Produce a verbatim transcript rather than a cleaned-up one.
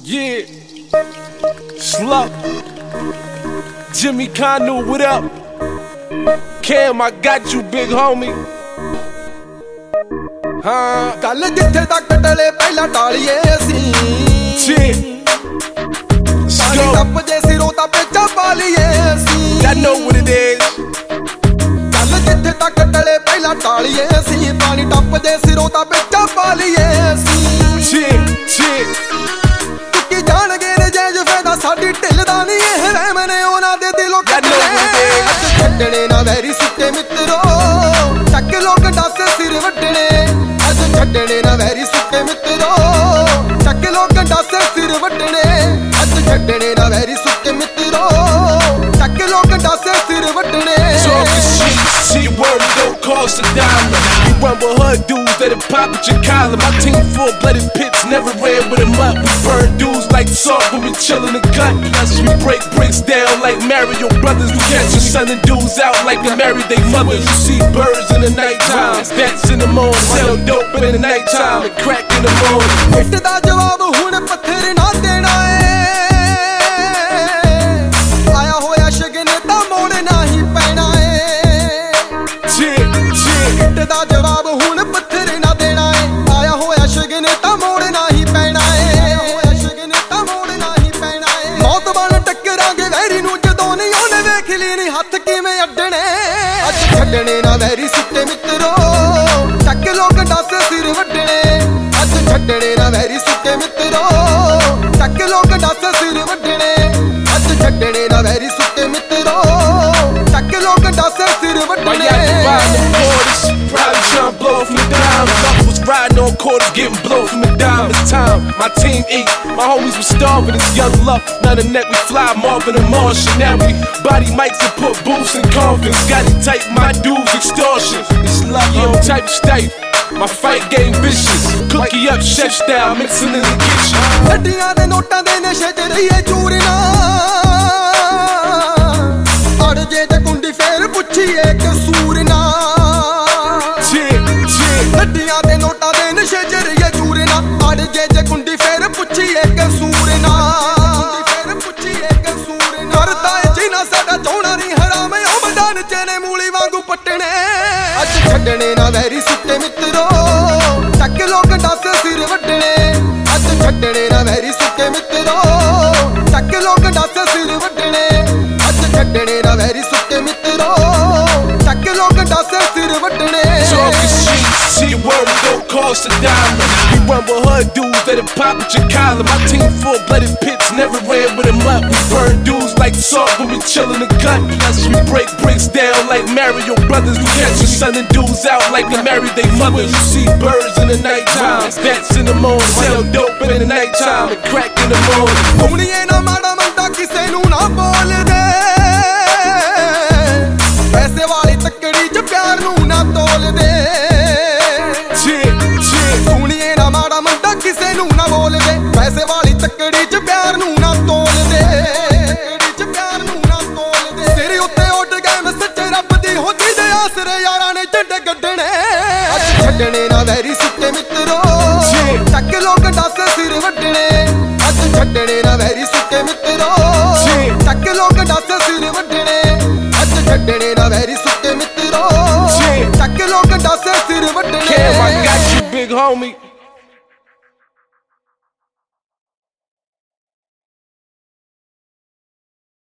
Yeah, Slup, Jimmy Kanu, what up? Cam, I got you, big homie. ਹਾਂ ਕੱਲ ਜਿੱਥੇ ਤੱਕ ਟਲੇ ਪਹਿਲਾਂ ਟਾਲੀਏ ਅਸੀਂ ਪਾਣੀ ਟੱਪ ਜੇ ਸਿਰੋਂ ਤਾਂ ਪੇਚਾ ਪਾ ਲਈਏ ਅਸੀਂ I know what it is. ਕੱਲ ਜਿੱਥੇ ਤੱਕ ਟਲੇ ਪਹਿਲਾਂ ਟਾਲੀਏ ਅਸੀਂ ਪਾਣੀ ਟੱਪ ਜੇ ਸਿਰੋਂ ਤਾਂ ਪੇਚਾ ਪਾ ਲਈਏ ਅਸੀਂ ਤੁੱਕੀ ਜਾਣਗੇ ਨੇ ਜੇ ਫਾਇਦਾ ਸਾਡੀ ਢਿੱਲ ਦਾ ਨਹੀਂ ਇਹ ਰਹਿਮ ਨੇ ਉਹਨਾਂ ਦੇ ਦਿਲੋਂ ਕੱਢਣੇ ਅੱਜ ਛੱਡਣੇ ਨਾ ਵੈਰੀ ਸੁੱਕੇ ਮਿੱਤਰੋ ਟੱਕ ਲੋਕ ਡਾਸੇ ਸਿਰ ਵੱਢਣੇ ਅੱਜ ਛੱਡਣੇ ਨਾ ਵੈਰੀ ਸੁੱਕੇ ਮਿੱਤਰੋ ਟੱਕ ਲੋਕ ਡਾਸੇ ਸਿਰ ਵੱਢਣੇ ਅੱਜ ਛੱਡਣੇ ਨਾ ਵੈਰੀ ਸੁੱਕੇ ਮਿੱਤਰੋ ਟੱਕ ਲੋਕ ਡਾਸੇ ਸਿਰ ਵੱਢਣੇ See your word, we don't cost a dime. We run with hood dudes that'll pop at your collar. My team full-blooded pits, never ran with them up. We burn dudes like salt when we chill in the cut. We break bricks down like Mario Brothers. We catch us selling dudes out like they married their mothers. You see birds in the nighttime, bats in the morning, sell dope in the nighttime and crack in the morning. ਇੱਟ ਦਾ ਜਵਾਬ ਹੁਣ ਪੱਥਰ ਨਾ ਦੇਣਾ ਏ ਆਇਆ ਹੋਇਆ ਸ਼ਗਨ ਤਾਂ ਮੋੜਨਾ ਹੀ ਪੈਣਾ ਏ ਇੱਟ ਦਾ ਜਵਾਬ ਹੁਣ ਪੱਥਰ ਨਾ ਦੇਣਾ ਏ ਆਇਆ ਹੋਇਆ ਸ਼ਗਨ ਤਾਂ ਮੋੜਨਾ ਹੀ ਪੈਣਾ ਏ ਹੋਇਆ ਸ਼ਗਨ ਤਾਂ ਮੋੜਨਾ ਹੀ ਪੈਣਾ ਏ ਮੌਤ ਬਣ ਟੱਕਰਾਂਗੇ ਵੈਰੀ ਨੂੰ ਜਦੋਂ ਨਹੀਂ ਉਹਨੇ ਵੇਖ ਲਈ ਨੀ ਹੱਥ ਕਿਵੇਂ ਅੱਡਣੇ ਅੱਜ ਛੱਡਣੇ ਨਾ ਵੈਰੀ ਸੁੱਕੇ ਮਿੱਤਰੋ ਟੱਕ ਲੋਕ ਡਾਸੇ ਸਿਰ ਵੱਢਣੇ ਅੱਜ ਛੱਡਣੇ ਨਾ ਵੈਰੀ ਸੁੱਕੇ ਮਿੱਤਰੋ ਟੱਕ ਲੋਕ ਡਾਸੇ ਸਿਰ ਵੱਢਣੇ ਅੱਜ ਛੱਡਣੇ ਨਾ ਵੈਰੀ ਸੁੱਕੇ ਮਿੱਤਰੋ ਟੱਕ ਲੋਕ ਡਾਸੇ ਸਿਰ ਵੱਢਣੇ Probably trying to blow from the dimes. I was riding on quarters, getting blow from the dime. It's time, my team eat. My homies were starving, it's young luck. None of neck, we fly Marvin and Martian. Now we body mics and put boots in coffins. Got it tight, my dudes extortion. It's love, yo, type stife. My fight game vicious. Cookie up, chef style, mixing in the kitchen. ਗੱਡੀਆਂ ਦੇ ਨੋਟਾਂ ਦੇ ਨਸ਼ੇ ਚ ਰਹੀਏ ਚੂਰਨਾ ਅੜ ਜੇ ਤੇ ਕੁੰਡੀ ਫੇਰ ਪੁੱਛੀਏ ਕਸੂਰ ਨਾ ਗੱਡੀਆਂ ਦੇ ਨੋਟਾਂ ਦੇ ਨਸ਼ੇ ਚ ਰਹੀਏ ਚੂਰਨਾ ਅੜ ਜੇ ਤੇ ਕੁੰਡੀ ਫੇਰ ਪੁੱਛੀਏ ਕਸੂਰ ਨਾ ਫੇਰ ਪੁੱਛੀਏ ਕਸੂਰ ਨਾ ਕਰਦਾ ਏ ਜਿਨਾ ਸਾਡਾ ਚੋਣਾ ਨਹੀਂ ਹਰਾਮ ਉਹ ਮੈਦਾਨ ਚ ਨੇ ਮੂਲੀ ਵਾਂਗੂ ਪੱਟਣੇ ਅੱਜ ਛੱਡਣੇ ਨਾ ਵੈਰੀ ਸੁੱਕੇ ਮਿੱਤਰੋ ਟੱਕ ਲੋਕ ਡਾਸੇ ਸਿਰ ਵੱਢਣੇ ਅੱਜ ਛੱਡਣੇ ਨਾ ਵੈਰੀ ਸੁੱਕੇ ਮਿੱਤਰੋ ਟੱਕ ਲੋਕ ਡਾਸੇ ਸਿਰ ਵੱਢਣੇ ਅੱਜ ਛੱਡਣੇ ਨਾ ਵੈਰੀ ਸੁੱਕੇ ਮਿੱਤਰੋ ਟੱਕ ਲੋਕ ਡਾਸੇ ਸਿਰ ਵੱਢਣੇ See your word, we don't cost a dime. We run with hood dudes that'll pop at your collar. My team full-blooded pits, never ran with them up. We burn dudes like salt when we chill in the cut. We break bricks down like Mario Brothers. We catch us selling dudes out like they married their mothers. You see birds in the nighttime, bats in the morning, sell dope in the nighttime and crack in the morning. ਹੁਣੀਏ ਨਾ ਮਾੜਾ ਮੰਦਾ ਕਿਸੇ ਨੂੰ ਨਾ ਬੋਲਦੇ ਪੈਸੇ ਵਾਲੀ ਤੱਕੜੀ ਚ ਪਿਆਰ ਨੂੰ ਨਾ ਤੋਲਦੇ ਸੁਣੀਏ ਨਾ ਮਾੜਾ ਮੰਦਾ ਕਿਸੇ ਨੂੰ ਨਾ ਬੋਲਦੇ ਪੈਸੇ ਵਾਲੀ ਤੱਕੜੀ ਚ ਪਿਆਰ ਨੂੰ ਨਾ ਤੋਲਦੇ ਚ ਪਿਆਰ ਨੂੰ ਨਾ ਤੋਲਦੇ ਸਿਰ ਉੱਤੇ ਉੱਡ ਗਏ ਮੈਂ ਸੱਚੇ ਰੱਬ ਦੀ ਹੋਦੀ ਦੇ ਆਸਰੇ ਯਾਰਾਂ ਨੇ ਝੰਡੇ ਗੱਡਣੇ ਅੱਜ ਛੱਡਣੇ ਨਾ ਵੈਰੀ ਸੁੱਕੇ ਮਿੱਤਰੋ ਟੱਕ ਲੋਕ ਡਾਸੇ ਸਿਰ ਵੱਢਣੇ ਅੱਜ ਛੱਡਣੇ ਨਾ ਵੈਰੀ ਸੁੱਕੇ ਮਿੱਤਰੋ ਟੱਕ ਲੋਕ ਡਾਸੇ ਸਿਰ ਵੱਢਣੇ ਅੱਜ ਛੱਡਣੇ ਨਾ ਵੈਰੀ ਸੁੱਕੇ ਮਿੱਤਰੋ ਟੱਕ ਲੋਕ ਡਾਸੇ ਸਿਰ ਵੱਢਣੇ Cam, I got you, big homie.